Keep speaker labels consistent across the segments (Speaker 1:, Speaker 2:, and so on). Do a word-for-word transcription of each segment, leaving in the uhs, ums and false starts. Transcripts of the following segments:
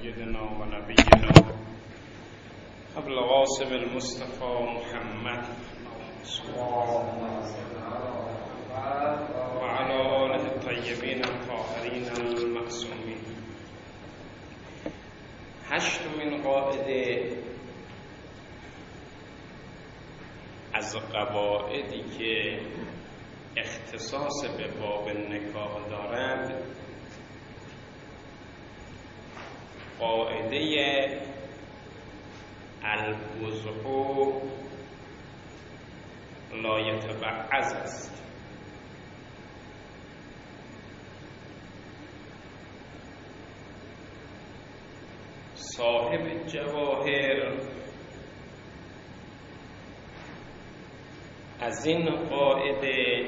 Speaker 1: سيدنا ونبينا أبو القاسم المصطفى محمد وعلى آله الطيبين الطاهرين المعصومين. هشتمین قاعده از قواعدی که اختصاص به باب نکاح دارد قاعده الوضع لا یتبعض است. صاحب جواهر از این قاعده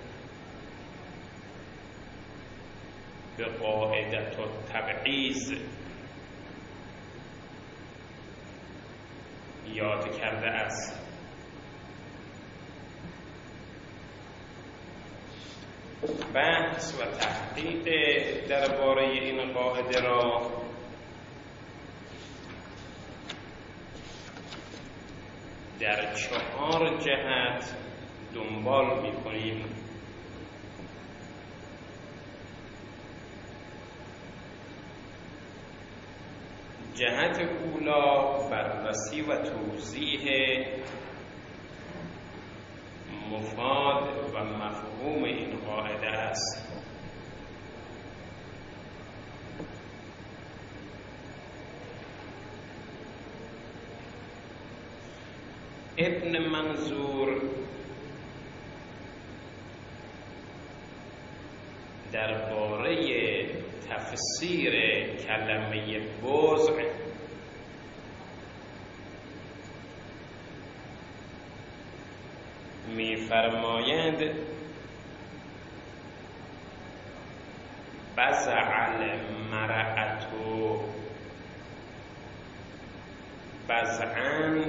Speaker 1: به قاعدة التبعیض یاد کرده است. بحث و تحقیق درباره این قاعده را در چهار جهت دنبال می‌کنیم. جهت اولا بررسی و توضیح مفاد و مفهوم این قاعده است. ابن منظور درباره تفسیر کلمه وضع می‌فرماید بزع المرأة بزعاً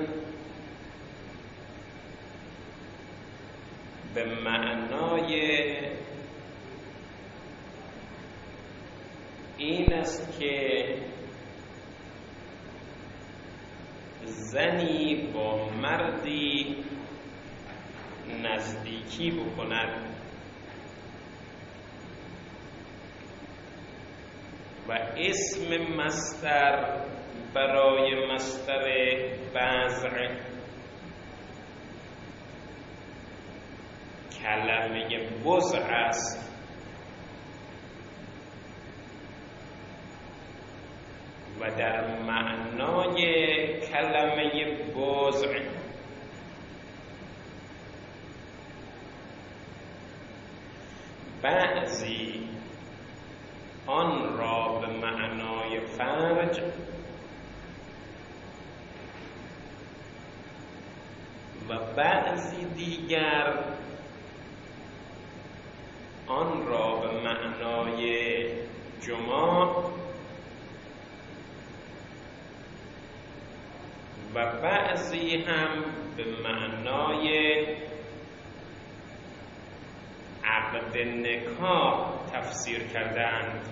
Speaker 1: به معنای این است که زنی با مردی نزدیکی بکند و اسم مصدر برای مصدر بزع کلمه وضع است و در معنای کلمه وضع بعضی آن را به معنای فرج و بعضی دیگر آن را به معنای جماع و بعضی هم به معنای عقد نکاح تفسیر کردند.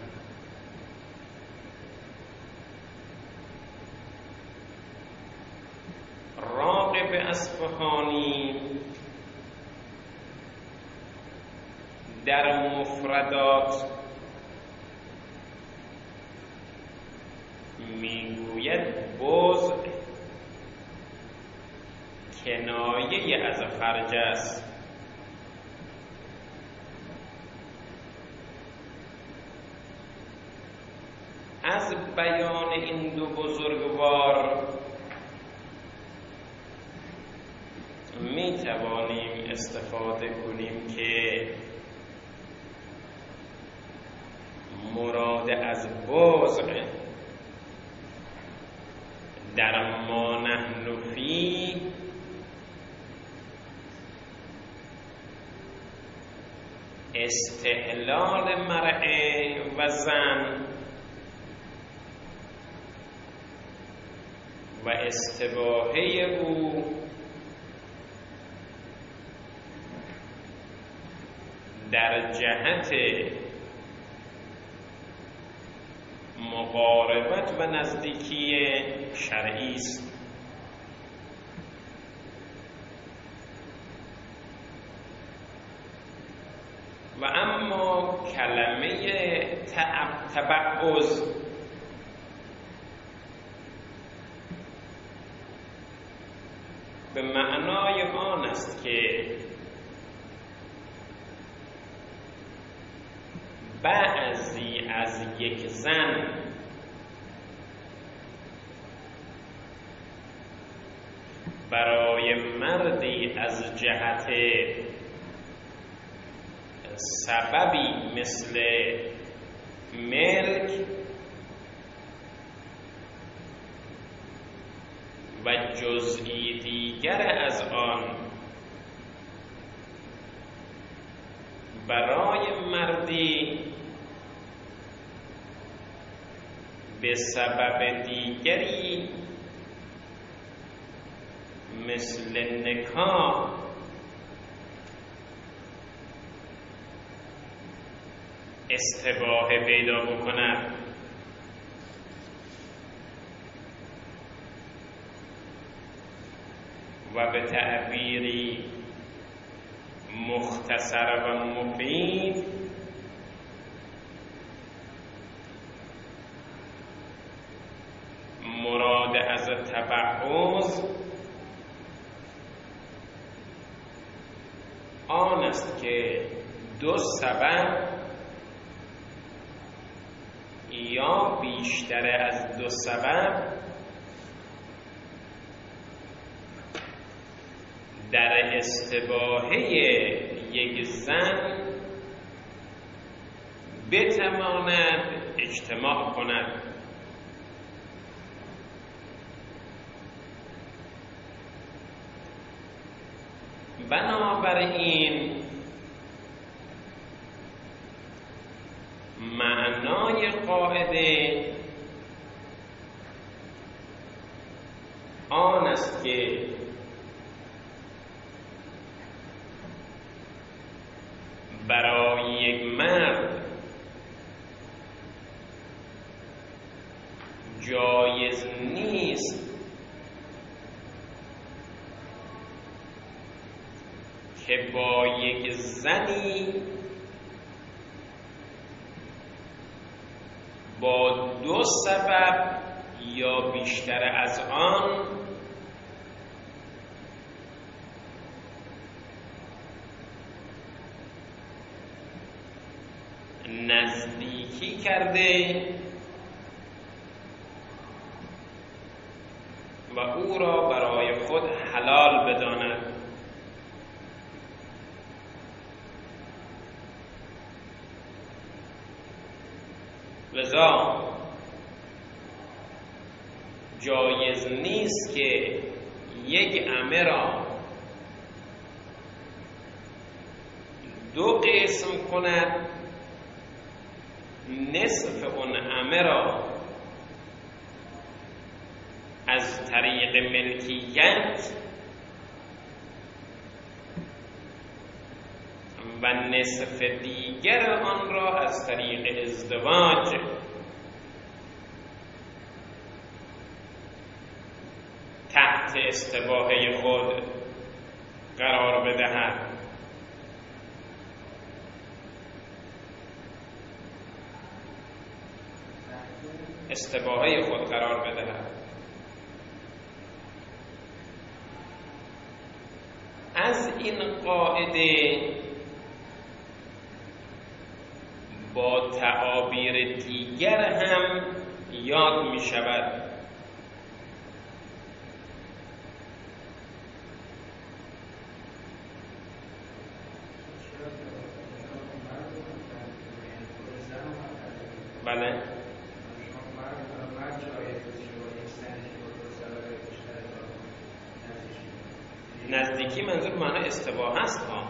Speaker 1: راغب اصفهانی در مفردات میگوید وضع کنایه از فرج است. از بیان این دو بزرگوار می توانیم استفاده کنیم که مراد از وضع در ما نحن فی استحلال مرء و زن و استباحه او در جهت مقاربت و نزدیکی شرعی است. و اما کلمه تبعض به معنای آن است که بعضی از یک زن برای مردی از جهت سببی مثل ملک و جزئی دیگر از آن برای مردی به سبب دیگری مثل نکاح استباحه پیدا بکند. و به تعبیری مختصر و مفید مراد از تبعض آن است که دو سبب یا بیشتر از دو سبب در استباحه یک زن بتواند اجتماع کند. بنابراین معنای قاعده آن است که برای یک مرد جایز نیست که با یک زنی با دو سبب یا بیشتر از آن نزدیکی کرده و او را برای خود حلال بداند. لذا جایز نیست که یک عمه را دو قسم کند، نصف اون عمه را از طریق ملکیت و نصف دیگر آن را از طریق ازدواج تحت استباحه خود قرار بدهد. استباحه خود قرار بدهد. از این قاعده با تعابیر دیگر هم یاد می شود. بله نزدیکی منظور معنی استباحه است ها.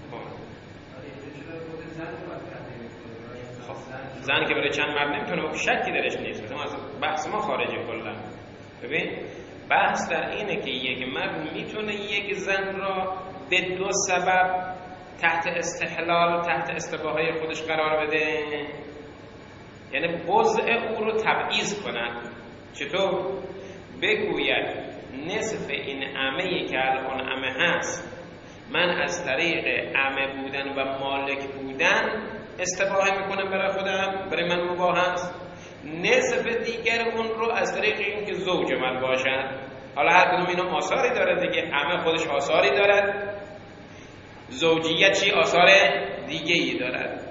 Speaker 1: زن که برای چند مرد نمیتونه، شکی درش نیست، مثلا از بحث ما خارجی کلا. ببین بحث در اینه که یک مرد میتونه یک زن را به دو سبب تحت استحلال تحت استباحه خودش قرار بده یعنی وضع او رو تبعیض کند. چطور؟ بگوید نصف این عمه‌ای که الان عمه هست من از طریق عمه بودن و مالک بودن استباحه میکنم برای خودم، برای من مباح است. نصف دیگر اون رو از طریق این که زوج من باشن. حالا هر کدوم اینا آثاری داره دیگه، عمه خودش آثاری دارد، زوجیت چی آثار دیگه ای دارد.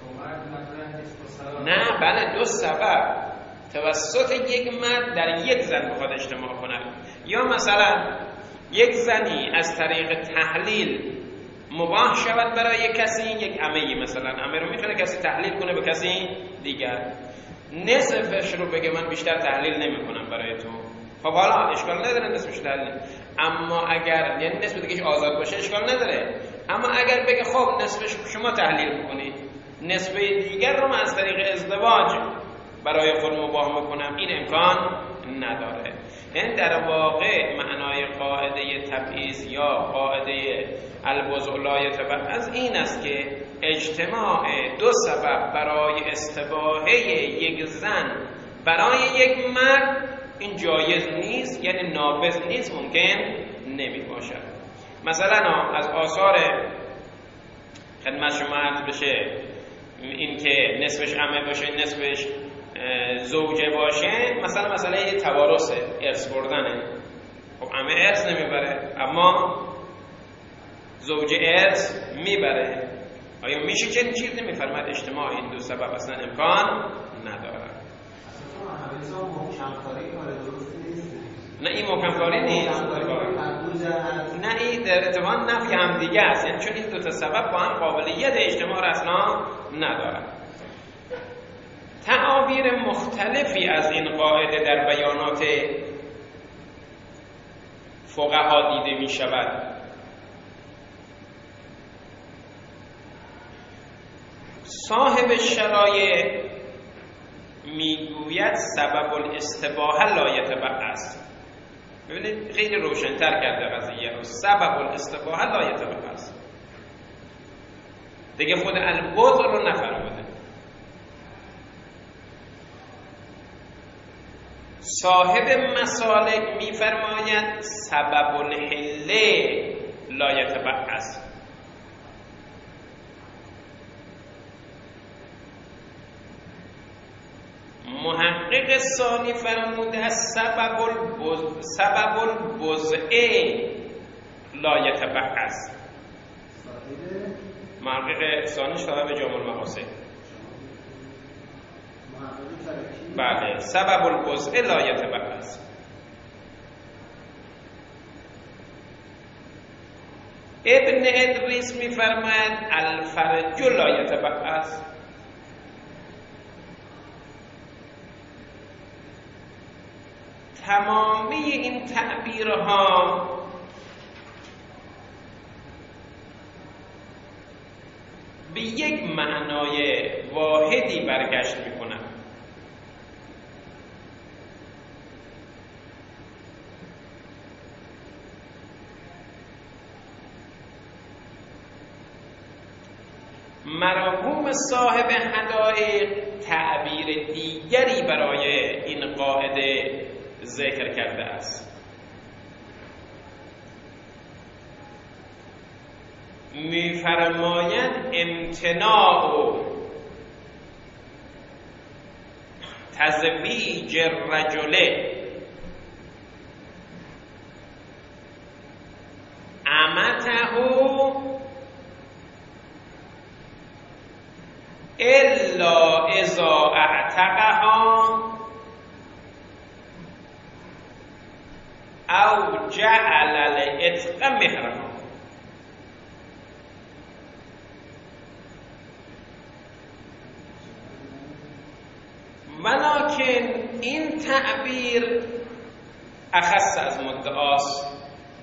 Speaker 1: نه بله، دو سبب توسط یک مرد در یک زن بخواد اجتماع کند. یا مثلا یک زنی از طریق تحلیل مباح شود برای کسی، یک عمه‌ای مثلا عمه رو میتونه کسی تحلیل کنه به کسی دیگر، نصفش رو بگه من بیشتر تحلیل نمی کنم برای تو. خب حالا اشکال نداره نصفش تحلیل، اما اگر یعنی نصف دیگهش آزاد باشه اشکال نداره، اما اگر بگه خب نصفش شما تحلیل میکنید، نصف دیگر رو من از طریق ازدواج برای خود مباح میکنم، این امکان نداره. یعنی در واقع معنای قاعده تبعیض یا قاعده الوضع لا یتبعض این است که اجتماع دو سبب برای استباحه یک زن برای یک مرد این جایز نیست، یعنی نافذ نیست، ممکن نمی باشد. مثلا از آثار خدمت شما عرض بشه این که نصفش عمه باشه نصفش زوجه باشه، مثلا مسئله توارث ارث بردنه. خب عمه ارث نمیبره اما زوجه ارث میبره. آیا میشه چنین چیزی؟ میفرماید اجتماع این دو سبب اصلا امکان نداره. نه این محکم‌کاری نیست، نه این در اتفاق نفی هم دیگه است، یعنی چون این دو تا سبب با هم قابلیت اجتماع را اصلا ندارد. تعابیر مختلفی از این قاعده در بیانات فقها دیده می شود. صاحب شرایع میگوید سبب الاستباحه لا یتبعض. ببینید خیلی روشن‌تر کرده قضیه رو. سبب الاستباحه لا یتبعض دیگه خود الوضع رو نفرموده. صاحب مسالک میفرماید سبب الحله لا یتبعض. محقق ثانی فرموده از سبب البز سبب البزعه لا یتبعض. محقق ثانی صاحب جامع المقاصد. بله سبب البزعه لا یتبعض. ابن ادریس میفرماید الفرج لا یتبعض. تمامی این تعبیرها به یک معنای واحدی برگشت میکنند. مرحوم صاحب حدائق تعبیر دیگری برای این قاعده ذکر کرده است. می‌فرماید امتناع تزویج الرجل امته الا اذا اعتقها او جعل العتق مهرها. ولکن این تعبیر اخص از مدعاست.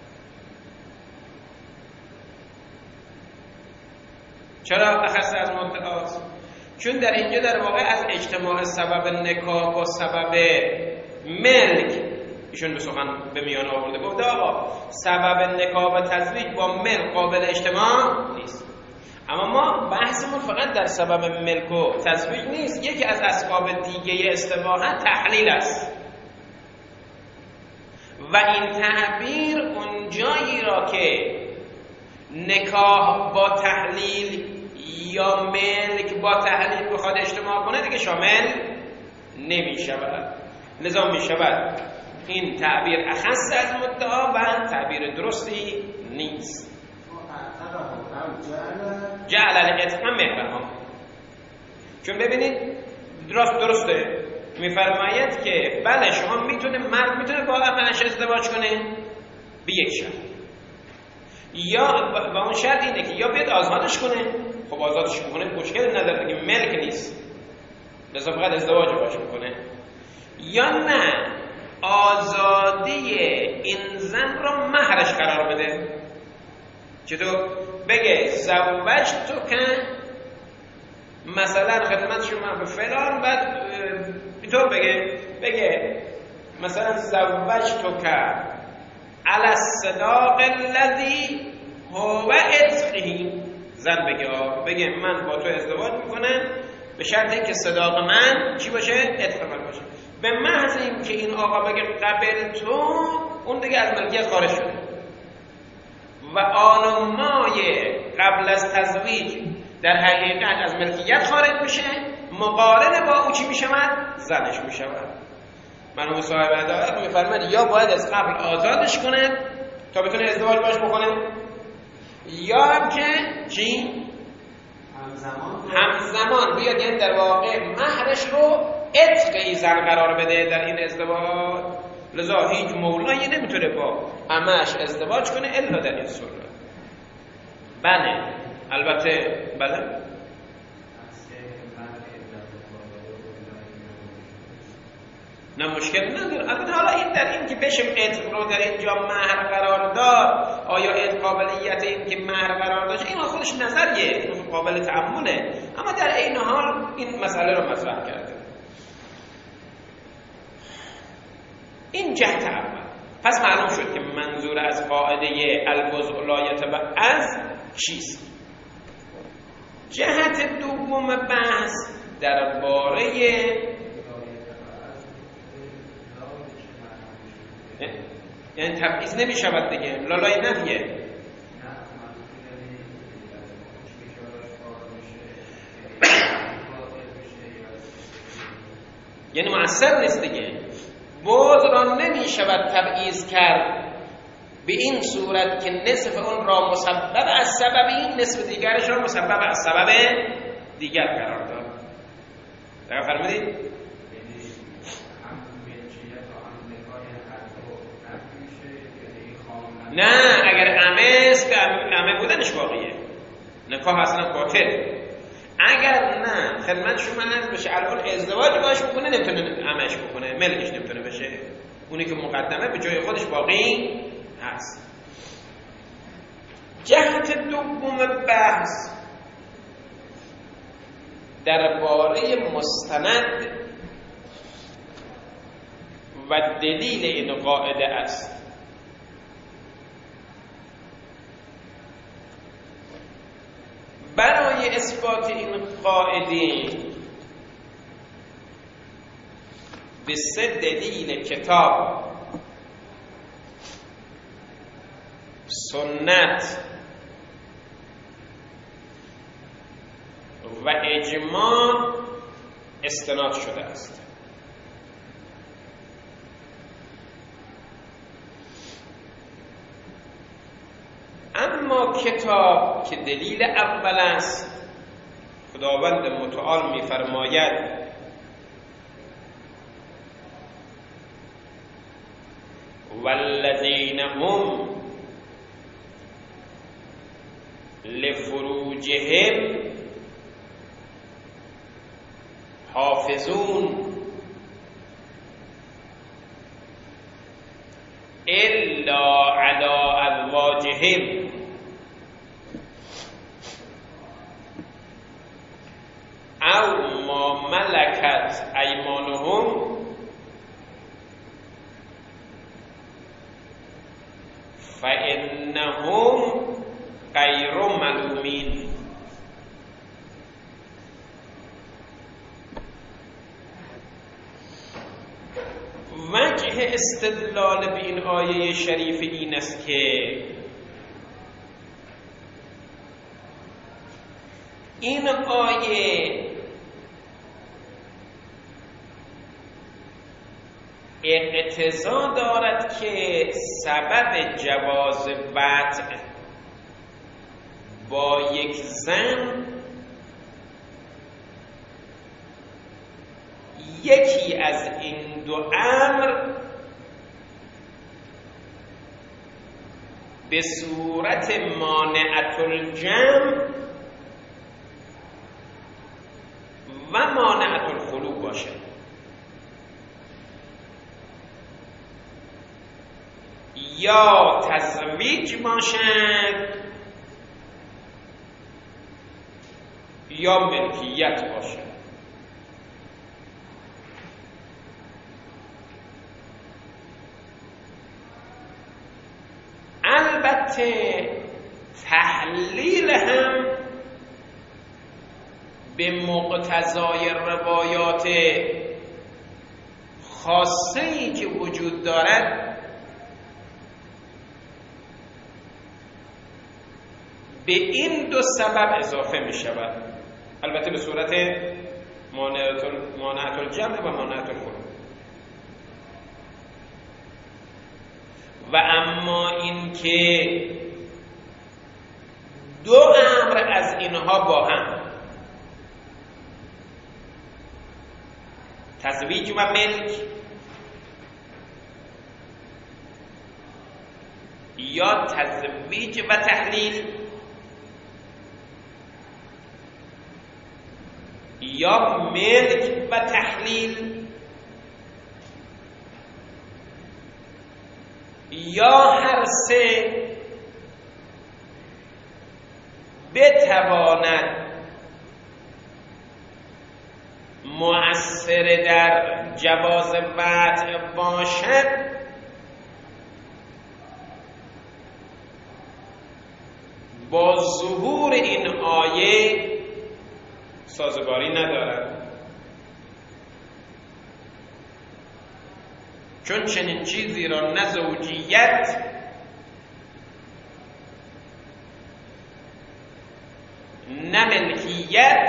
Speaker 1: چرا اخص از مدعاست؟ چون در اینجا در واقع از اجتماع سبب نکاح با سبب ملک ایشون به سخن به میان آورده. گفته آقا سبب نکاح و تزویج با ملک قابل اجتماع نیست، اما ما بحثمون فقط در سبب ملک و تزویج نیست. یکی از اسباب دیگه استباحت تحلیل است و این تعبیر اون جایی را که نکاح با تحلیل یا ملک با تحلیل بخواد اجتماع کنه دیگه شامل نمی شود. لذا می شود این تعبیر اخص از مدعا و تعبیر درستی نیست. جعل العتق مهرها، چون ببینید درست درسته میفرماید که بله شما میتونه مرد میتونه با امه‌اش ازدواج کنه به یک شرط، یا با اون شرط اینه که یا بیاد آزادش کنه. خب آزادش کنه مشکل نداره که ملک نیست، لذا فقط ازدواج باش میکنه، یا نه آزادی این زن رو مهرش قرار بده. چطور؟ بگه زوج تو که مثلا خدمت شما به فلان، بعد اینطور بگه بگه مثلا زوج تو که علی الصداق الذی هو عتقه. زن بگه بگه من با تو ازدواج میکنم به شرط اینکه صداق من چی باشه؟ عتق من باشه. به محض این که این آقا بگه قبل تو، اون دیگه از ملکیت خارج شده و آن مای قبل از تزویج در حقیقت از ملکیت خارج میشه، مقارن با او چی میشود؟ زنش میشود. مرحوم صاحب هدایت میفرماید یا باید از قبل آزادش کنه تا بتونه ازدواج باش بکنه، یا هم که چی؟ همزمان همزمان بیاد یعنی در واقع مهرش رو عتق زن قرار بده در این ازدواج. لذا هیچ مولایی نمیتونه با عمه‌اش ازدواج کنه الا در این صورت. بله البته بله نه مشکل نداره. البته حالا این در این که بشه عتق رو در اینجا مهر قرار داد، آیا عتق قابلیت این که مهر قرار داشت این خودش نظریه، این قابل تأمله، اما در این حال این مسئله رو مطرح کرده. این جهت اول. پس معلوم شد که منظور از قاعده الوضع لا یتبع از چیست. جهت دوم بحث درباره یعنی تبعیض نمی شود دیگه، لالای نفیه. یعنی مؤثر نیست دیگه. بعد را نمی شود تبعیض کرد به این صورت که نصف اون را مسبب از سبب این، نصف دیگرش را مسبب از سبب دیگر قرار داد. دقیق فرمودید؟ نه اگر عمه است که عمه بودنش واقعیه، نکاح اصلا باطل. اگر نه خدمت شما عرض بشه الان ازدواج باش بکنه نمیتونه عمهش بکنه، ملکش نمیتونه بشه، اونی که مقدمه به جای خودش باقی هست. جهت دوم بحث درباره مستند و دلیل این قاعده است. برای اثبات این قاعده به سه دلیل کتاب، سنت و اجماع استناد شده است. اما کتاب که دلیل اول است، خداوند متعال می‌فرماید والذین هم لفروجهم حافظون الا علی ازواجهم او ما ملکت ایمانهم فانهم غیر ملومین. وجه استدلال به این آیه شریف این است که این آیه اقتضا دارد که سبب جواز وطء با یک زن یکی از این دو امر به صورت مانعة الجمع و مانعة الخلو باشد. یا تزویج باشد یا ملکیت باشد. البته تحلیل هم به مقتضای روایات خاصه‌ای که وجود دارد به این دو سبب اضافه می شود، البته به صورت مانعة الجمع و مانعة الخلو. و اما این که دو امر از اینها با هم، تزویج و ملک یا تزویج و تحلیل یا ملک و تحلیل یا هر سه بتواند مؤثر در جواز وطء باشد، با ظهور این آیه سازگاری ندارد، چون چنین چیزی را نه زوجیت نه ملکیت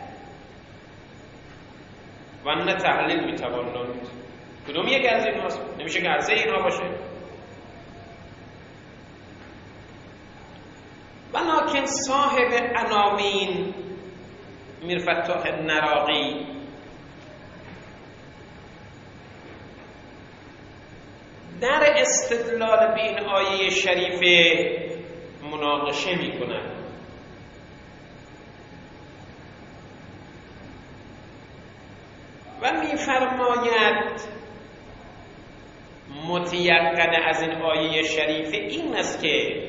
Speaker 1: و نه تحلیل میتوان نامید. کدوم یک از این هاست؟ نمیشه که هر سه اینها باشه. ولکن صاحب عناوین میرفتح نراقی در استدلال به این آیه شریفه مناقشه میکنند و میفرماید متیقن از این آیه شریفه این است که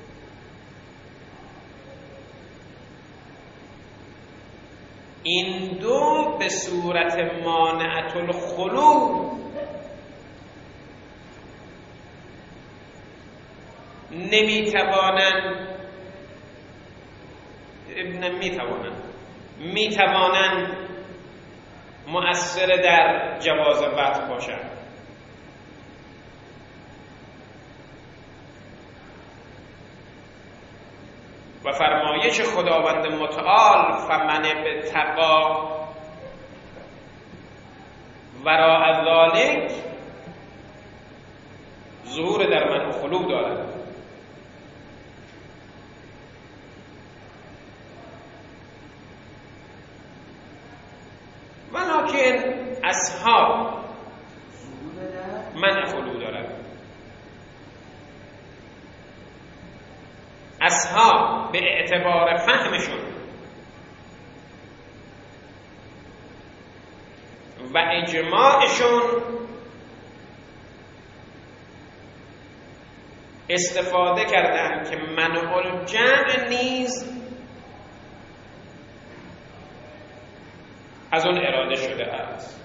Speaker 1: این دو به صورت مانعة الخلو نمیتوانند نمیتوانند میتوانند مؤثر در جواز وطء باشند. و فرمایش خداوند متعال فمن ابتغی وراء ذلک ظهور در منع خلو دارد. ولکن اصحاب منع خلو دارد. اصحاب به اعتبار فهمشون و اجماعشون استفاده کردن که منع الجمع نیز از اون اراده شده است.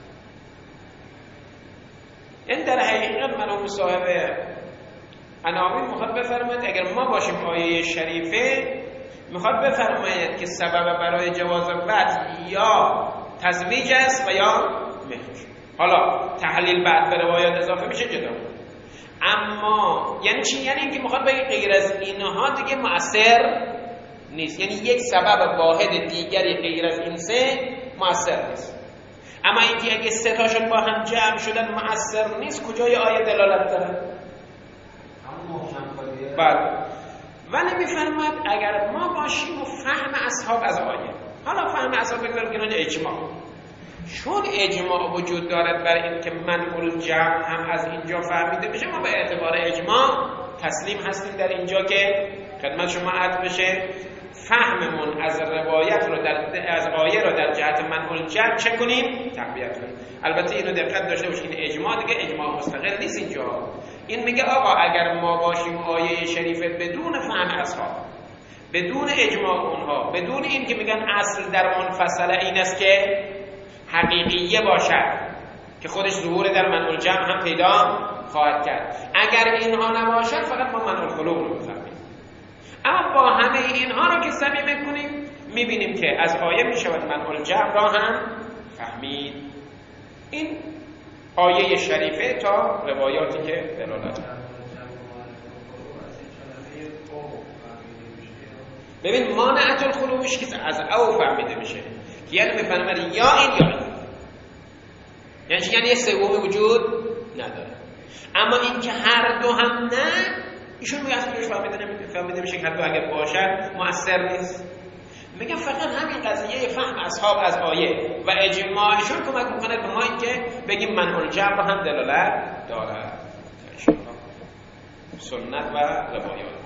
Speaker 1: این در حقیقت مرحوم صاحب عناوین میخواد بفرماید اگر ما باشیم آیه شریفه میخواد بفرماید که سبب برای جواز وطء یا تزویج است و یا ملک. حالا تحلیل بعد به روایات اضافه میشه جدا. اما یعنی چی؟ یعنی اینکه میخواد بگه غیر از اینها دیگه مؤثر نیست، یعنی یک سبب واحد دیگری غیر از این سه مؤثر نیست. اما اینکه اگه سه تاشون با هم جمع شدن مؤثر نیست، کجای آیه دلالت داره؟
Speaker 2: همون محکم کاریه.
Speaker 1: بله. ولی میفرماد اگر ما باشیم و فهم اصحاب از آیه، حالا فهم اصحاب بگذاریم که اجماع، چون اجماع وجود دارد برای این که منع الجمع هم از اینجا فهمیده بشه، ما به اعتبار اجماع تسلیم هستیم در اینجا که خدمت شما عرض بشه فهممون از روایت رو در از آیه رو در جهت منع الجمع چه کنیم؟ تقویت کنیم. البته اینو دقت داشته باشید این اجماع دیگه اجماع مستقل نیست اینجا. این میگه آقا اگر ما باشیم آیه شریفه بدون فهم اصحاب، بدون اجماع اونها، بدون این که میگن اصل در منفصله این است که حقیقیه باشد که خودش ظهور در منع الجمع هم پیدا خواهد کرد، اگر اینها نباشد فقط ما منع الخلو رو میفهمیم. اما با همه اینها رو که صمیمه کنیم میبینیم که از آیه میشود منع الجمع را هم فهمید. این آیه شریفه تا روایاتی که دلالت دارند. ببین مانعت الخلوش که از او فهمیده میشه که یعنی میفهمه یا این یا این، یعنی چی؟ یعنی یه سومی وجود نداره. اما این که هر دو هم نه، ایشون میگه اصلش فهمیده نمیده، فهمیده میشه که حتی اگر باشد مؤثر نیست. میگم فقط همین قضیه فهم اصحاب از آیه و اجماعشون کمک میکنه به ما این که بگیم منع الجمع هم دلالت دارد. سنت و روایات